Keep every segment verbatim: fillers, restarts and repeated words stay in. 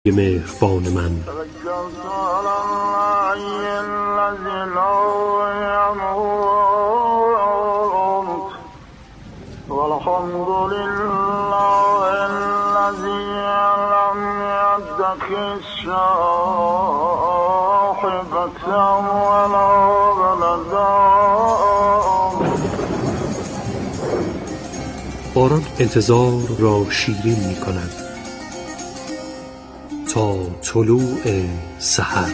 مهربان من. والحمد لله الذي لم يتخذ صاحبة ولا ولدا. باران انتظار را شیرین می کند تا طلوع سحر.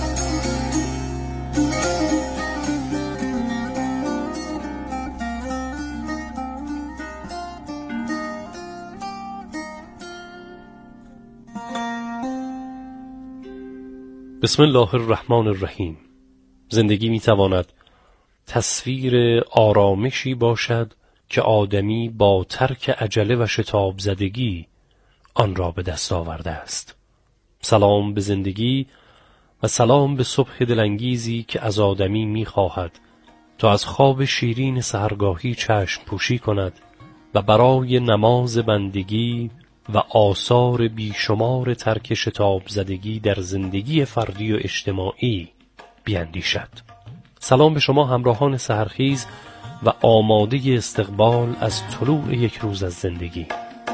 بسم الله الرحمن الرحیم. زندگی می تواند تصویر آرامشی باشد که آدمی با ترک عجله و شتاب زدگی آن را به دست آورده است. سلام به زندگی و سلام به صبح دلانگیزی که از آدمی می خواهد تا از خواب شیرین سحرگاهی چشم پوشی کند و برای نماز بندگی و آثار بیشمار ترک شتاب زدگی در زندگی فردی و اجتماعی بیندیشد. سلام به شما همراهان سحرخیز و آماده استقبال از طلوع یک روز از زندگی.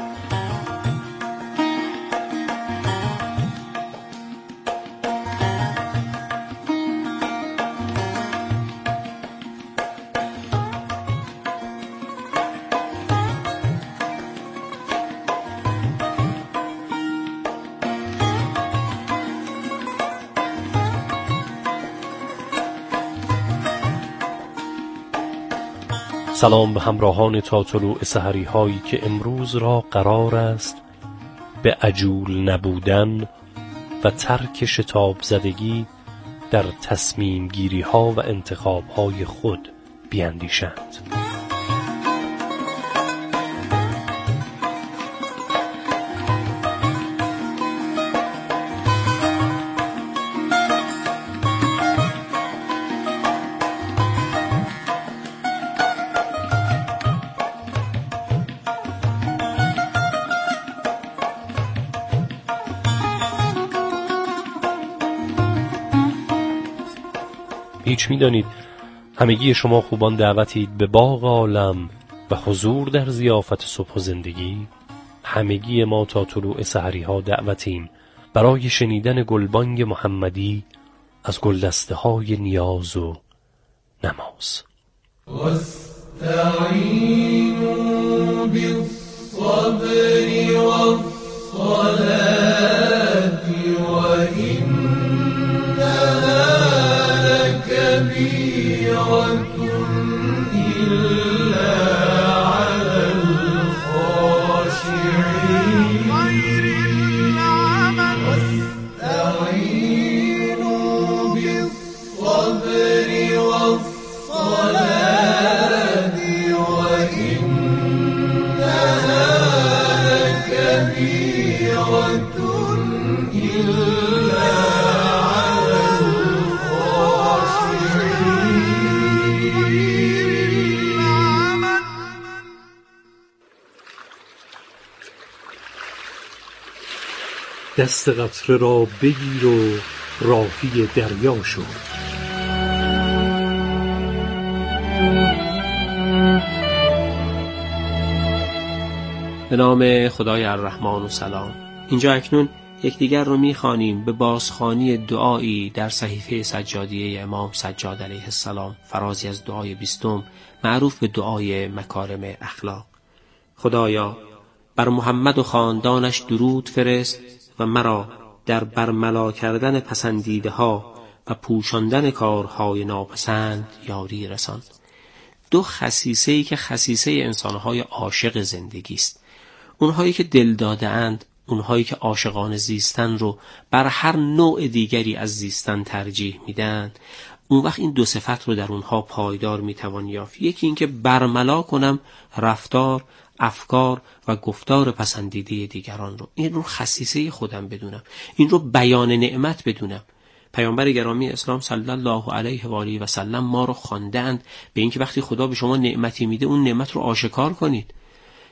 سلام به همراهان تا طلوع سحری هایی که امروز را قرار است به عجول نبودن و ترک شتاب زدگی در تصمیم گیری ها و انتخاب های خود بیندیشند. هیچ می‌دانید همگی شما خوبان دعوتید به باغ عالم و حضور در ضیافت صبح و زندگی. همگی ما تا طلوع سحری ها دعوتیم برای شنیدن گلبانگ محمدی از گلدسته های نیاز و نماز. واستعینوا بالصبر والصلاة وإنها كبيرة إلا على الخاشعين. واستعينوا بالصبر والصلاة وإنها لكبيرة إلا دست قطره را بگیر و راهی دریا شو. به نام خدای الرحمن و سلام. اینجا اکنون یکدیگر رو میخوانیم به بازخوانی دعایی در صحیفه سجادیه امام سجاد علیه السلام، فرازی از دعای بیستم معروف به دعای مکارم اخلاق. خدایا بر محمد و خاندانش درود فرست و مرا در برملا کردن پسندیده ها و پوشاندن کارهای ناپسند یاری رسان. دو خصیصه‌ای که خصیصه انسانهای عاشق زندگی است. اونهایی که دل داده اند، اونهایی که عاشقان زیستن رو بر هر نوع دیگری از زیستن ترجیح میدن، اون وقت این دو صفت رو در اونها پایدار میتوان یافت. یکی این که برملا کنم رفتار، افکار و گفتار پسندیده دیگران رو، این رو خصیصه خودم بدونم، این رو بیان نعمت بدونم. پیامبر گرامی اسلام صلی الله علیه و آله و سلم ما رو خواندند به اینکه وقتی خدا به شما نعمتی میده اون نعمت رو آشکار کنید.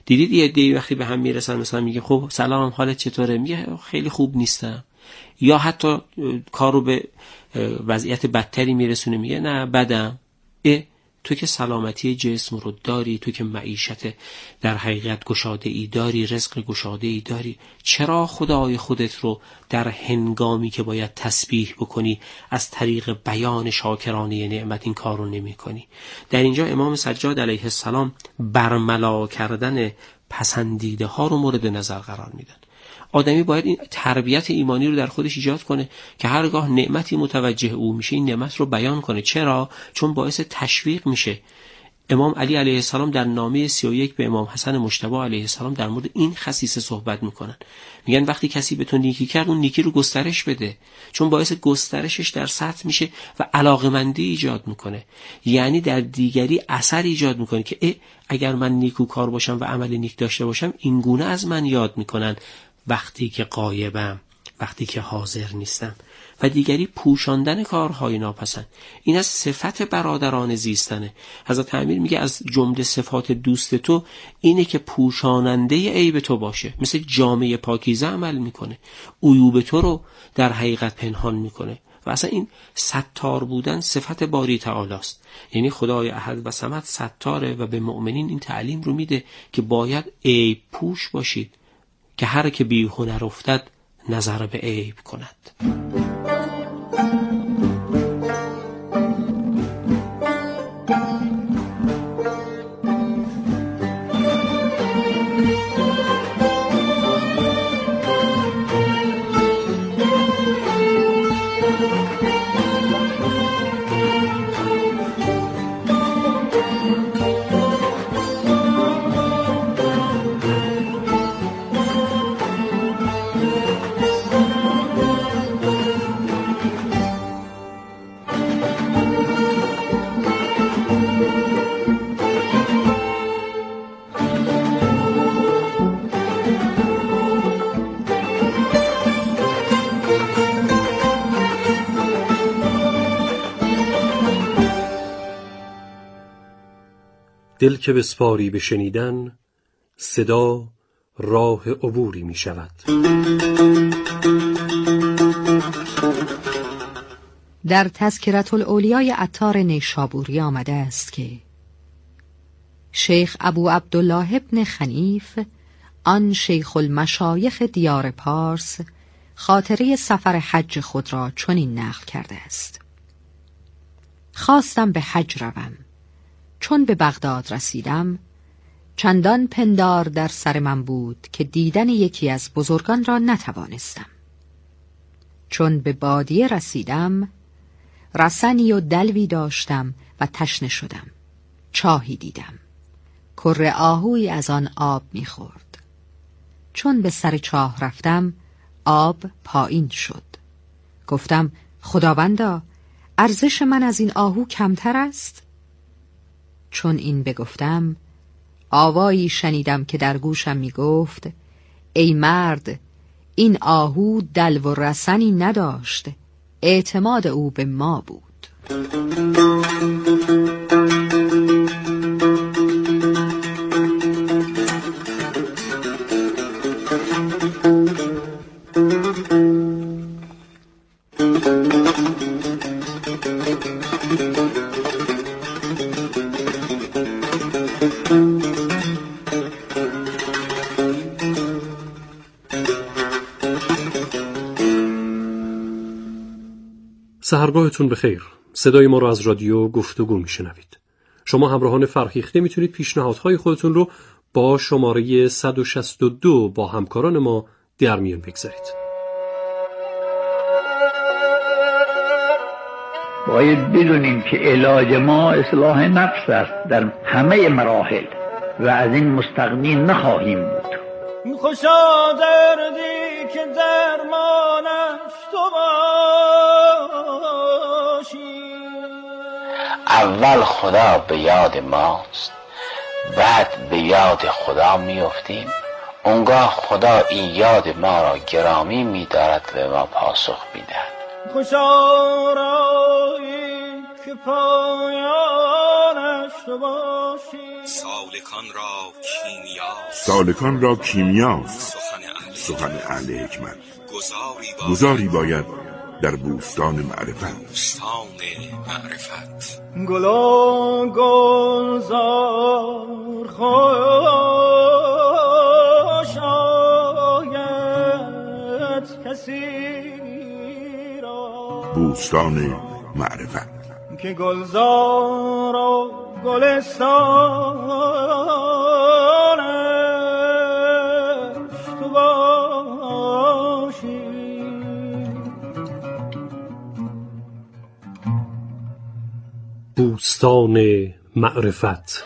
دیدید یه عده‌ای وقتی به هم میرسن مثلا میگه خب سلام حالت چطوره، میگه خیلی خوب نیستم، یا حتی کارو به وضعیت بدتری میرسونه میگه نه بدم. اه تو که سلامتی جسم رو داری، تو که معیشت در حقیقت گشاده ای داری، رزق گشاده ای داری، چرا خدای خودت رو در هنگامی که باید تسبیح بکنی از طریق بیان شاکرانه نعمت این کار رو نمی کنی؟ در اینجا امام سجاد علیه السلام برملا کردن پسندیده ها رو مورد نظر قرار میدن. آدمی باید این تربیت ایمانی رو در خودش ایجاد کنه که هرگاه نعمتی متوجه او میشه این نعمت رو بیان کنه. چرا؟ چون باعث تشویق میشه. امام علی علیه السلام در نامه سی و یک به امام حسن مجتبی علیه السلام در مورد این خصیصه صحبت میکنن. میگن وقتی کسی به تو نیکی کرد اون نیکی رو گسترش بده، چون باعث گسترشش در سطح میشه و علاقمندی ایجاد میکنه. یعنی در دیگری اثر ایجاد میکنه که اه اگر من نیکوکار باشم و عمل نیک داشته باشم این گونه از من یاد میکنن وقتی که غایبم، وقتی که حاضر نیستم. و دیگری پوشاندن کارهای ناپسند. این از صفت برادران زیستنه. حضرت امیر میگه از جمله صفات دوست تو اینه که پوشاننده عیب تو باشه، مثل جامعه پاکیزه عمل میکنه، عیوب تو رو در حقیقت پنهان میکنه. و اصلا این ستار بودن صفت باری تعالی است. یعنی خدای احد و صمد ستاره و به مؤمنین این تعلیم رو میده که باید عیب پوش باشید، که هر که بی هنر افتد نظر به عیب کند. دل که بسپاری به شنیدن، صدا راه عبوری می شود. در تذکرة الاولیاء عطار نیشابوری آمده است که شیخ ابو عبدالله ابن خنیف، آن شیخ المشایخ دیار پارس، خاطره سفر حج خود را چنین نقل کرده است: خواستم به حج روم. چون به بغداد رسیدم چندان پندار در سر من بود که دیدن یکی از بزرگان را نتوانستم. چون به بادیه رسیدم رسنی و دلوی داشتم و تشنه شدم. چاهی دیدم، کره آهوی از آن آب می‌خورد. چون به سر چاه رفتم آب پایین شد. گفتم خداوندا ارزش من از این آهو کمتر است؟ چون این بگفتم آوایی شنیدم که در گوشم می گفت ای مرد، این آهو دلو و رسنی نداشت، اعتماد او به ما بود. سحرگاهتون بخیر. صدای ما رو از رادیو گفتگو میشنوید. شما همراهان فرهیخته میتونید پیشنهادهای خودتون رو با شماره صد و شصت و دو با همکاران ما در میان بگذارید. باید بدونیم که علاج ما اصلاح نفس است در همه مراحل و از این مستغنی نخواهیم بود. خوشا دردی که درمانش تو باشی. اول خدا به یاد ماست، بعد به یاد خدا میافتیم. اونگاه خدا این یاد ما را گرامی می‌دارد و ما پاسخ می‌دهد. خوشا رایی که پایانش تو باشی. سالکان را کیمیاست سالکان را کیمیاست سخن اهل سخن اهل حکمت. گذاری باید, گذاری باید در بوستان معرفت. بوستان معرفت. گلا گلزار خوش آید کسی را. بوستان معرفت که گلزار و گلستانش تو باشی. بوستان معرفت.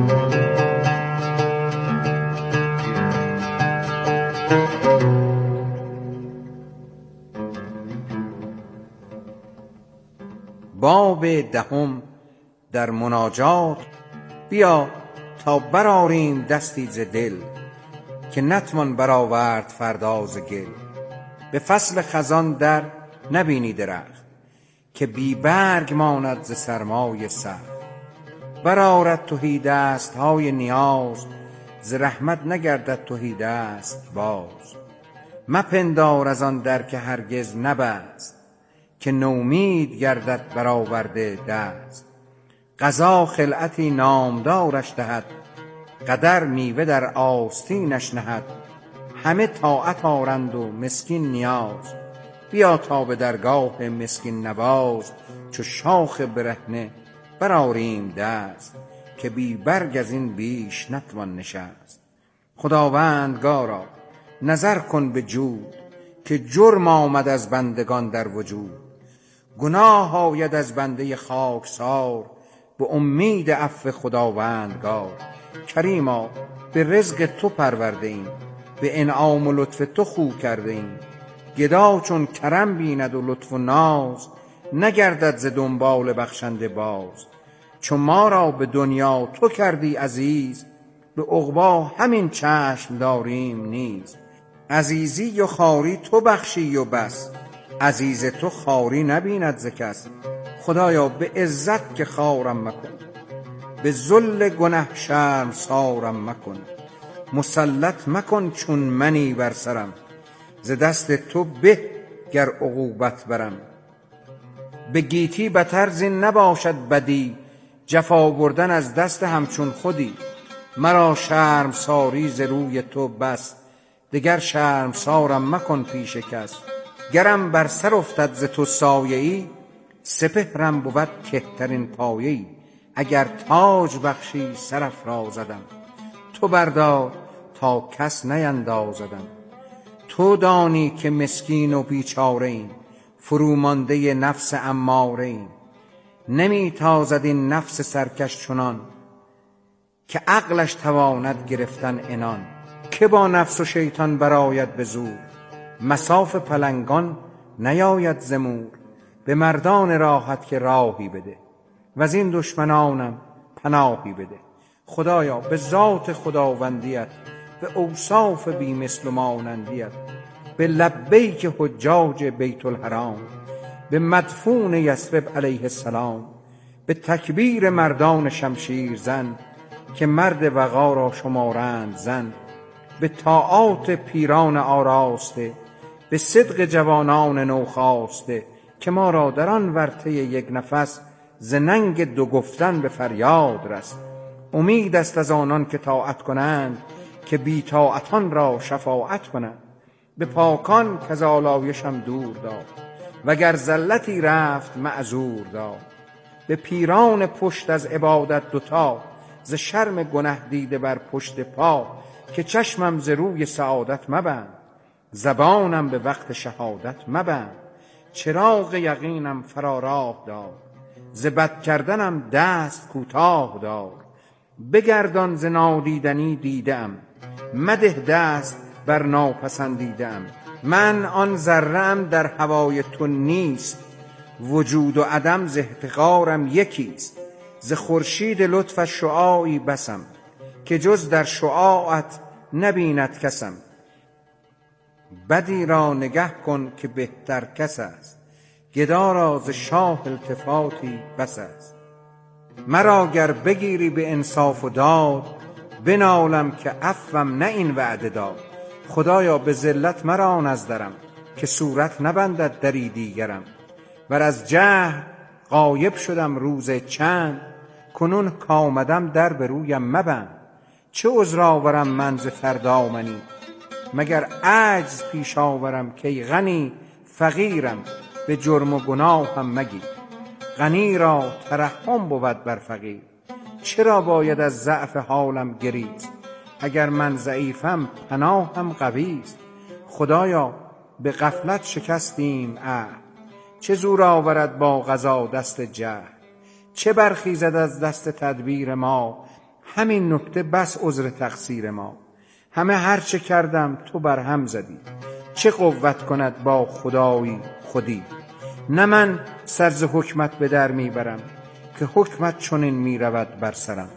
باب دهم در مناجات. بیا تا براریم دستی ز دل، که نتوان برآورد فردا ز گل. به فصل خزان در نبینی درخت، که بی برگ ماند ز سرمای سخت. برآرد تهی دست های نیاز، ز رحمت نگردد تهی دست باز. مپندار از آن در که هرگز نبست، که نومید گردد برآورده دست. قضا خلعتی نامدارش دهد، قدر میوه در آستینش نهد. همه طاعت آرند و مسکین نیاز، بیا تا به درگاه مسکین نواز. چو شاخ برهنه برآریم دست، که بی برگ از این بیش نتوان نشست. خداوندگارا نظر کن به جود، که جرم آمد از بندگان در وجود. گناه آید از بنده خاکسار، به امید عفو خداوندگار. کریما به رزق تو پرورده ایم، به انعام و لطف تو خو کرده ایم. گدا چون کرم بیند و لطف و ناز، نگردد ز دنبال بخشنده باز. چون ما را به دنیا تو کردی عزیز، به عقبی همین چشم داریم نیز. عزیزی و خواری تو بخشی و بس، عزیز تو خواری نبیند ز کس. خدایا به عزت که خوارم مکن، به ذل گنه شرمسارم مکن. مسلط مکن چون منی بر سرم، ز دست تو به گر عقوبت برم. به گیتی بتر زین نباشد بدی، جفا بردن از دست همچون خودی. مرا شرمساری ز روی تو بس، دگر شرمسارم مکن پیش کس. گرم بر سر افتد ز تو سایه ای، سپهرم بود کهترین پایه ای. اگر تاج بخشی سر افرازدم، تو بردار تا کس نیندازدم. تو دانی که مسکین و بیچاره ایم، فرومانده نفس اماره ایم. نمی تازد این نفس سرکش چنان، که عقلش تواند گرفتن عنان. که با نفس و شیطان برآید به زور، مصاف پلنگان نیاید ز مور. به مردان راحت که راهی بده، وز این دشمنانم پناهی بده. خدایا به ذات خداوندیت، به اوصاف بی مثل و مانندیت. به لبیک حجاج بیت الحرام، به مدفون یثرب علیه السلام. به تکبیر مردان شمشیر زن، که مرد وغا را شمارند زن. به طاعات پیران آراسته، به صدق جوانان نوخاسته. که ما را در آن ورطه یک نفس، ز ننگ دو گفتن به فریاد رس. امید است از آنان که طاعت کنند، که بی طاعتان را شفاعت کنند. به پاکان کز آلایشم دور دار، وگر زلتی رفت معذور دار. به پیران پشت از عبادت دوتا، ز شرم گنه دیده بر پشت پا. که چشمم ز روی سعادت مبند، زبانم به وقت شهادت مبند. چراغ یقینم فراراه دار، ز بد کردنم دست کوتاه دار. بگردان ز نادیدنی دیدم، مده دست بر ناپسندیدم. من آن ذره‌ام در هوای تو نیست، وجود و عدم ز احتقارم یکیست. ز خورشید لطفش شعاعی بسم، که جز در شعاعت نبیند کسم. بدی را نگه کن که بهتر کس است، گدا را ز شاه التفاتی بس است. مرا گر بگیری به انصاف و داد، بنالم که عفوم نه این وعده داد. خدایا به ذلت مرا نزدرم، که صورت نبندد دری دیگرم. ور از جهل غایب شدم روز چند، کنون کامدم در به رویم مبند. چه عذر آورم من ز فردامنی، مگر عجز پیش آورم که غنی. فقیرم به جرم و گناهم مگیر، غنی را ترحم بود بر فقیر. چرا باید از ضعف حالم گریست، اگر من ضعیفم پناهم قویست. خدایا به غفلت شکستیم عهد، چه زور آورد با قضا دست جهل. چه برخیزد از دست تدبیر ما، همین نکته بس عذر تقصیر ما. همه هر چه کردم تو بر هم زدی، چه قوت کند با خدایی خودی. نه من سر ز حکمت به در میبرم، که حکمت چنین میرود بر سرم.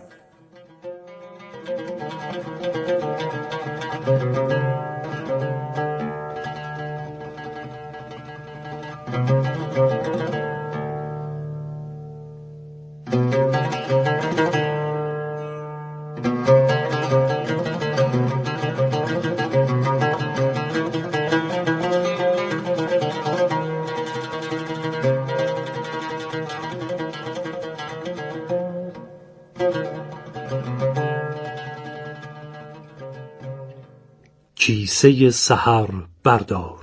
کیسه سحر بردار.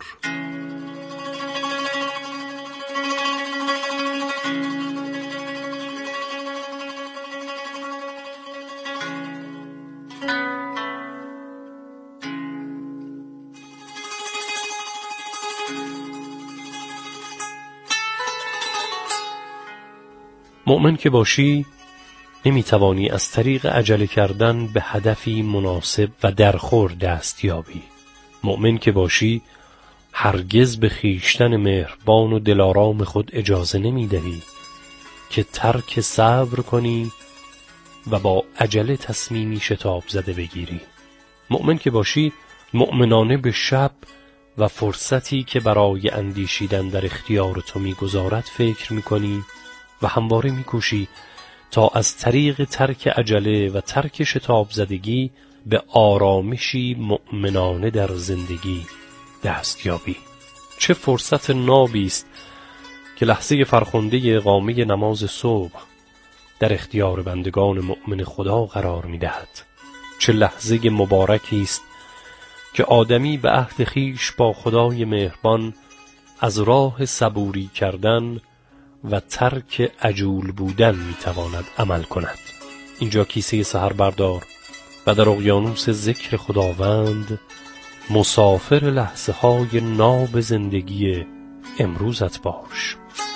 مؤمن که باشی نمیتوانی از طریق عجله کردن به هدفی مناسب و درخور دست یابی. مؤمن که باشی هرگز به خویشتن مهربان و دلارام خود اجازه نمیدهی که ترک صبر کنی و با عجله تصمیمی شتاب زده بگیری. مؤمن که باشی مؤمنانه به شب و فرصتی که برای اندیشیدن در اختیار تو میگذارد فکر میکنی و همواره میکوشی تا از طریق ترک عجله و ترک شتاب زدگی به آرامشی مؤمنانه در زندگی دست یابی. چه فرصت نابی است که لحظه فرخنده اقامه نماز صبح در اختیار بندگان مؤمن خدا قرار می‌دهد. چه لحظه مبارکی است که آدمی به عهد خویش با خدای مهربان از راه صبوری کردن و ترک عجول بودن میتواند عمل کند. اینجا کیسه سحر بردار و در اقیانوس ذکر خداوند مسافر لحظه های ناب زندگی امروزت باش.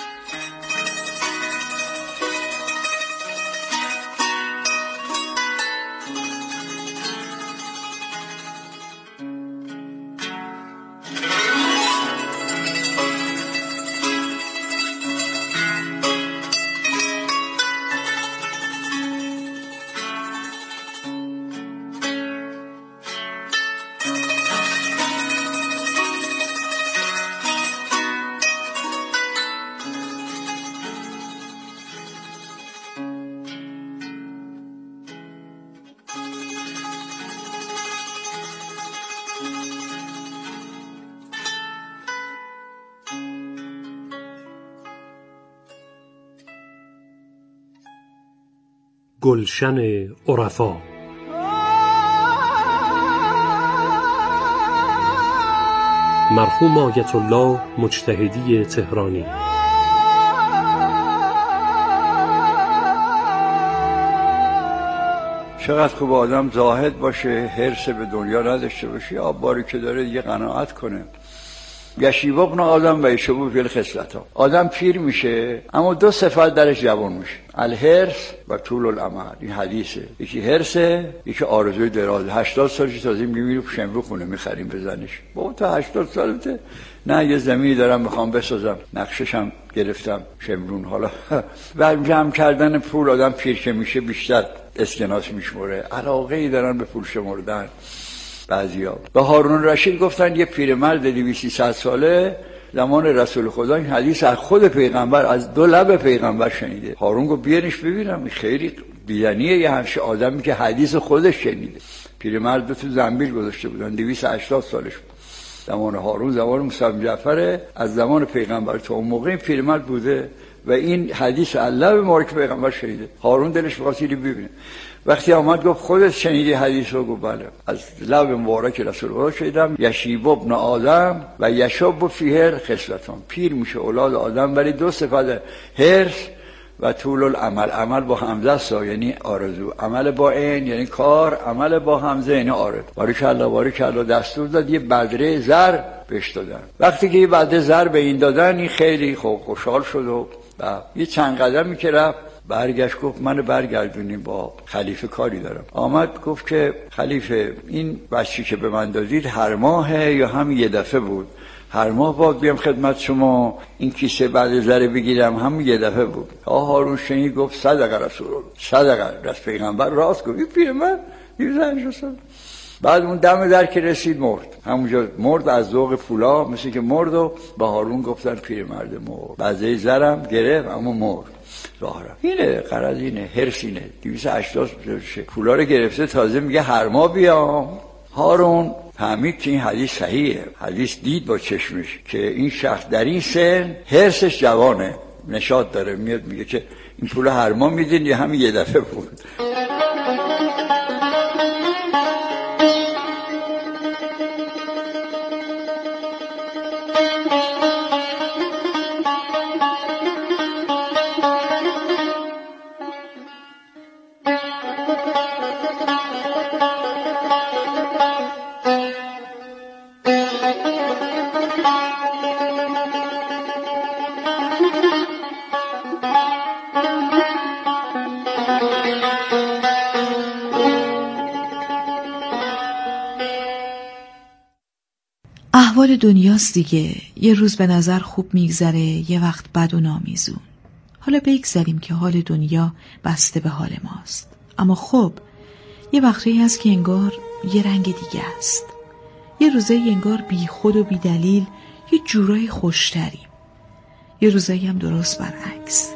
گلشن عرفا. مرحوم آیت الله مجتهدی تهرانی. چقدر خوب آدم زاهد باشه، حرص به دنیا نداشته باشه، آباری که داره دیگه قناعت کنه. یشیب ابن آدم و یشوب فی الخصلتا. آدم پیر میشه اما دو صفت درش جوان میشه، الحرص و طول الامل. این حدیثه. یکی حرصه، یکی آرزوی دراز. هشتاد سالش تازه میمیره شمرو خونه میخریم بزنش. بابا تا هشتاد سالته؟ نه یه زمینی دارم میخوام بسازم، نقششم گرفتم شمرون. حالا و جمع کردن پول آدم پیر که میشه بیشتر اسکناس میشموره، علاقه ای دارن به پول شمردن بعضیا. به هارون رشید گفتن یه پیرمرد دویست سیصد ساله زمان رسول خدا این حدیث از خود پیغمبر، از دو لب پیغمبر شنیده. هارون گفت بیارش ببینم، خیلی دیدنیه یه همچین آدمی که حدیث خودش شنیده. پیرمرد تو زنبیل گذاشته بودن، دویست و هشتاد سالش بود. زمان هارون زمان موسی بن جعفر، از زمان پیغمبر تا اون موقع این پیرمرد بوده و این حدیث از لب مبارک پیغمبر شنیده. هارون دلش می‌خواست اینو ببینه. وقتی آمد گفت خودت شنیدی حدیث رو؟ گفت بله، از لب مبارک رسول الله شنیدم. یشیب ابن آدم و یشاب فیه خصلتان، پیر میشه اولاد آدم ولی دو صفت، حرص و طول العمل. عمل با همزه است یعنی آرزو، عمل با عین یعنی کار، عمل با همزه یعنی آرزو. بارک الله بارک الله دستور داد یه بدره زر بهش دادن. وقتی که یه بدره زر به این دادن، این خیلی خوشحال شد و یه چند قدمی که رفت برگشت گفت من برگردونیم با خلیفه کاری دارم. آمد گفت که خلیفه این بچی که به من دادید هر ماه یا هم یه دفعه بود؟ هر ماه باید بیام خدمت شما این کیسه بعد زره بگیرم، هم یه دفعه بود. آه هارون شنید گفت صدق رسول الله، صدق رسول پیغمبر راست گفت. این پیرمرد دیوزنش رسول. بعد اون دم در که رسید مرد، همونجا مرد از ذوق پولا، مثل که مرد و با هارون گفتن پیرمرد مرد. بعضی زرم گرفت اما مرد. ظاهرا اینه قرض، اینه حرص، اینه دویست و هشتاد پولا رو گرفته، تازه میگه هر ماه بیام. هارون فهمید که این حدیث صحیحه. حدیث دید با چشمش که این شخص در این سن حرصش جوانه، نشاط داره، میاد میگه که این پول هر ماه میدین یا همین یه دفعه بود. احوال دنیاست دیگه، یه روز به نظر خوب میگذره، یه وقت بد و نامیزون. حالا بگذاریم که حال دنیا بسته به حال ماست، اما خب یه وقتی هست که انگار یه رنگ دیگه است. یه روزه انگار بی خود و بی دلیل یه جورای خوشتریم، یه روزه هم درست برعکس.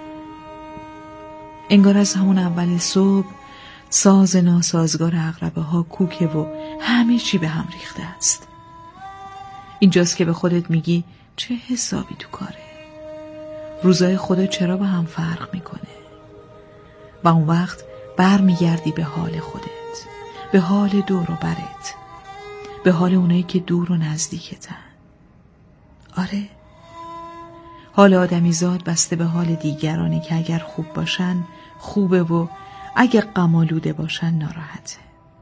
انگار از همون اول صبح ساز ناسازگار عقربه ها کوکه و همه چی به هم ریخته است. اینجاست که به خودت میگی چه حسابی تو کاره؟ روزای خدا چرا با هم فرق میکنه؟ و اون وقت بر میگردی به حال خودت، به حال دور و برت، به حال اونایی که دور و نزدیکتن. آره، حال آدمیزاد بسته به حال دیگرانه که اگر خوب باشن خوبه و اگر غم آلوده باشن ناراحته.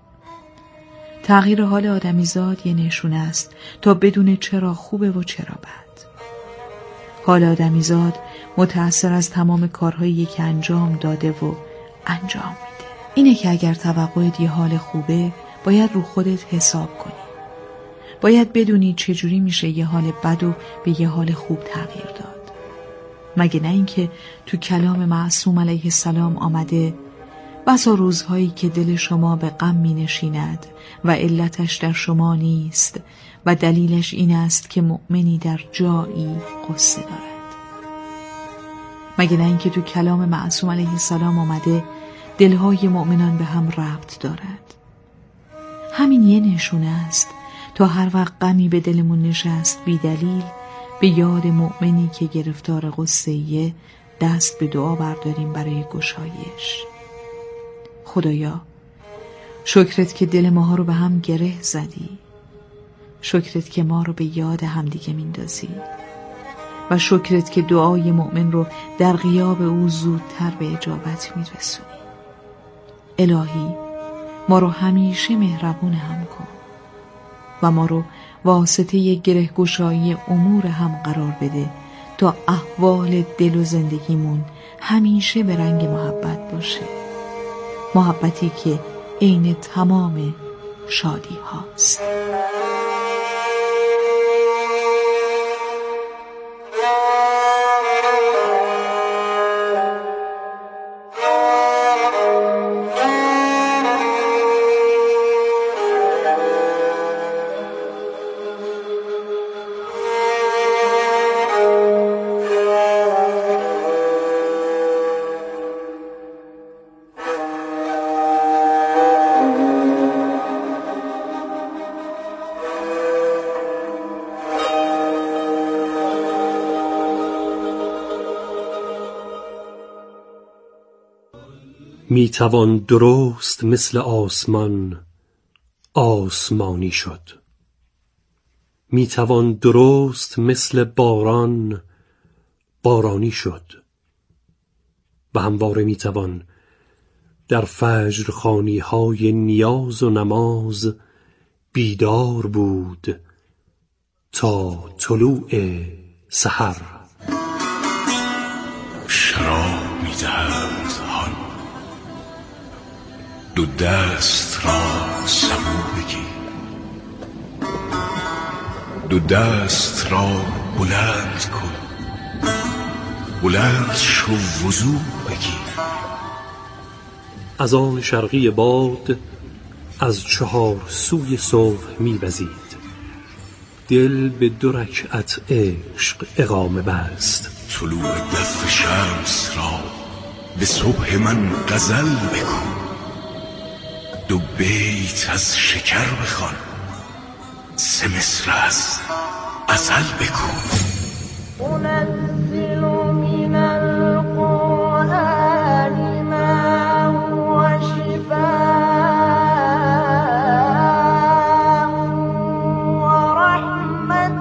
تغییر حال آدمیزاد یه نشونه است تا بدون چرا خوبه و چرا بد. حال آدمیزاد متأثر از تمام کارهایی که انجام داده و انجام میده. اینه که اگر توقعت یه حال خوبه باید رو خودت حساب کنی. باید بدونی چجوری میشه یه حال بد و به یه حال خوب تغییر داد. مگه نه اینکه تو کلام معصوم علیه السلام آمده بسا روزهایی که دل شما به غم می نشیند و علتش در شما نیست و دلیلش این است که مؤمنی در جایی غصه دارد. مگه نه اینکه تو کلام معصوم علیه السلام آمده دلهای مؤمنان به هم ربط دارد. همین یه نشونه است تا هر وقت غمی به دلمون نشست بی دلیل به یاد مؤمنی که گرفتار غصه‌ایه دست به دعا برداریم برای گشایش. خدایا شکرت که دل ماها رو به هم گره زدی، شکرت که ما رو به یاد همدیگه میندازی و شکرت که دعای مؤمن رو در غیاب او زودتر به اجابت میرسونی. الهی ما رو همیشه مهربون هم کن و ما رو واسطه گره گشایی امور هم قرار بده تا احوال دل و زندگیمون همیشه به رنگ محبت باشه، محبتی که عین تمام شادی هاست. می توان درست مثل آسمان آسمانی شد، می توان درست مثل باران بارانی شد، و همواره می توان در فجر خوانی های نیاز و نماز بیدار بود تا طلوع سحر. شراب می دهند هان، دو دست را سبو بگیر، دو دست را بلند کن، بلند شو وضو بگیر. از آن شرقی باد از چهار سوی صبح می وزید، دل به دو رکعت عشق اقامه بست. طلوع دف شمس را به صبح من غزل بگو، دو بیت از شکر بخوان، سه مصر از غزل بگو. أنزل من القرآن ما هو شفاء ورحمة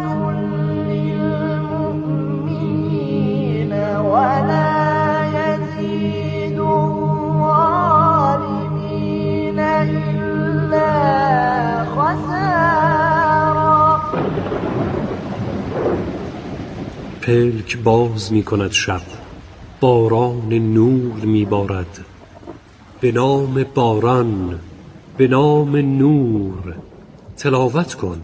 للمؤمنين ولا يزيد الظالمين إلا خسارا. پلک باز می کند شب، باران نور می بارد، به نام باران، به نام نور تلاوت کن.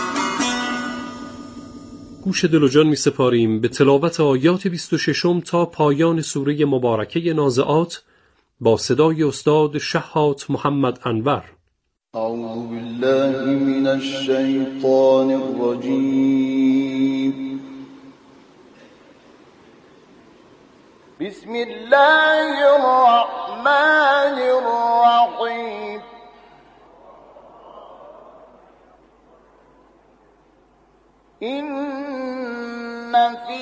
گوش دل و جان می سپاریم به تلاوت آیات بیست و ششم تا پایان سوره مبارکه نازعات با صدای استاد شهات محمد انور. اعوذ بالله من الشیطان الرجیم. بسم الله الرحمن الرحیم. إن في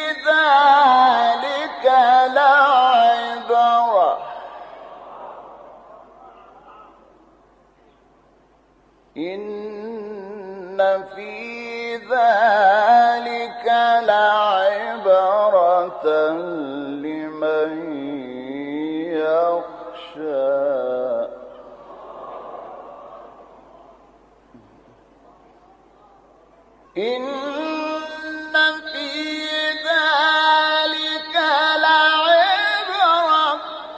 ذلك لعبرة إن في ذلك لعبرة لمن يخشى. إن في ذلك لعبرة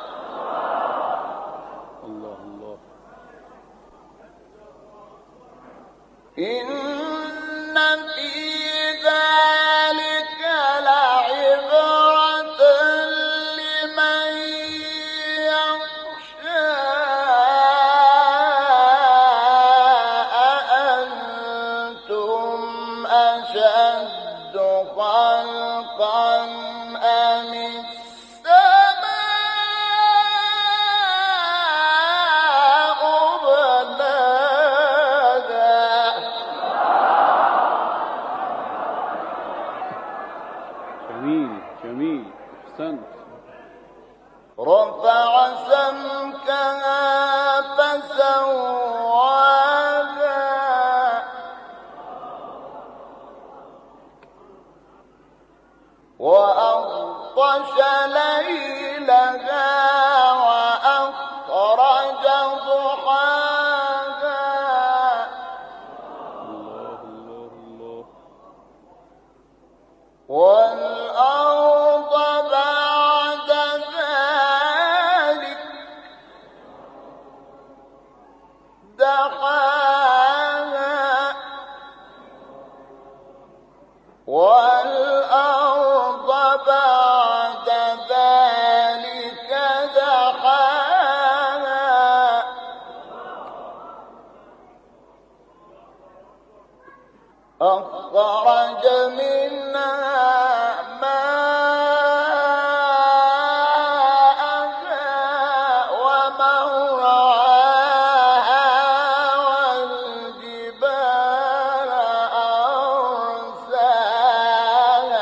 الله الله. إن في ذلك لعبرة لمن يخشى. أأنتم أشد خلقا أم السماء بناها. جميل جميل أحسنت. رفع سمكها فسواها وأغطش ليلها وأخرج ضحاها. الله الله الله. والأرض بعد ذلك دحاها. والأرض